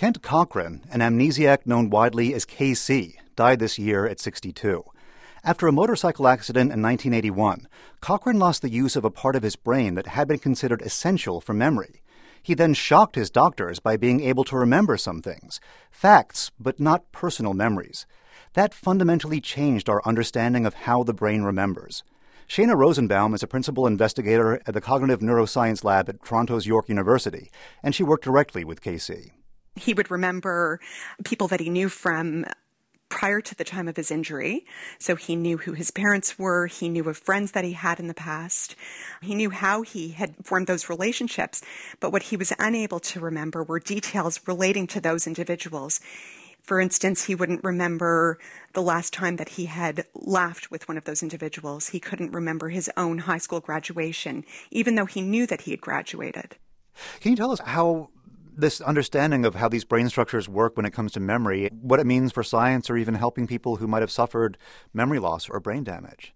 Kent Cochrane, an amnesiac known widely as KC, died this year at 62. After a motorcycle accident in 1981, Cochrane lost the use of a part of his brain that had been considered essential for memory. He then shocked his doctors by being able to remember some things, facts, but not personal memories. That fundamentally changed our understanding of how the brain remembers. Shana Rosenbaum is a principal investigator at the Cognitive Neuroscience Lab at Toronto's York University, and she worked directly with KC. He would remember people that he knew from prior to the time of his injury. So he knew who his parents were. He knew of friends that he had in the past. He knew how he had formed those relationships. But what he was unable to remember were details relating to those individuals. For instance, he wouldn't remember the last time that he had laughed with one of those individuals. He couldn't remember his own high school graduation, even though he knew that he had graduated. Can you tell us how this understanding of how these brain structures work when it comes to memory, what it means for science or even helping people who might have suffered memory loss or brain damage?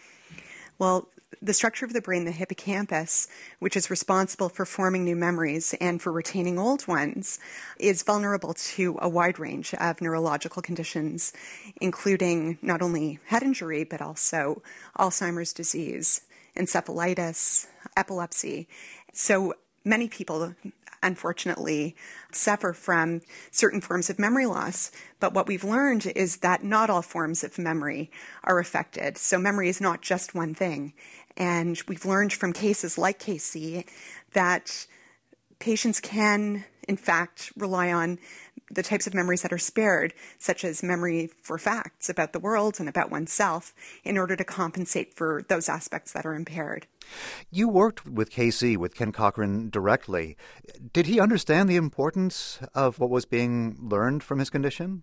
Well, the structure of the brain, the hippocampus, which is responsible for forming new memories and for retaining old ones, is vulnerable to a wide range of neurological conditions, including not only head injury, but also Alzheimer's disease, encephalitis, epilepsy. So many people, unfortunately, suffer from certain forms of memory loss. But what we've learned is that not all forms of memory are affected. So memory is not just one thing. And we've learned from cases like KC that patients can, in fact, rely on the types of memories that are spared, such as memory for facts about the world and about oneself, in order to compensate for those aspects that are impaired. You worked with KC, with Ken Cochrane, directly. Did he understand the importance of what was being learned from his condition?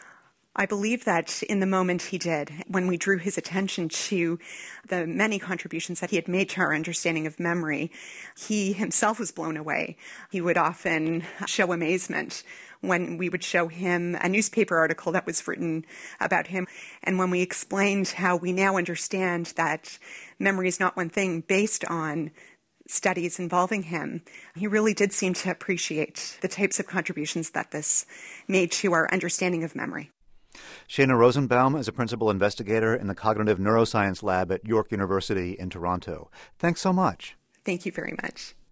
I believe that in the moment he did, when we drew his attention to the many contributions that he had made to our understanding of memory, he himself was blown away. He would often show amazement when we would show him a newspaper article that was written about him. And when we explained how we now understand that memory is not one thing based on studies involving him, he really did seem to appreciate the types of contributions that this made to our understanding of memory. Shana Rosenbaum is a principal investigator in the Cognitive Neuroscience Lab at York University in Toronto. Thanks so much. Thank you very much.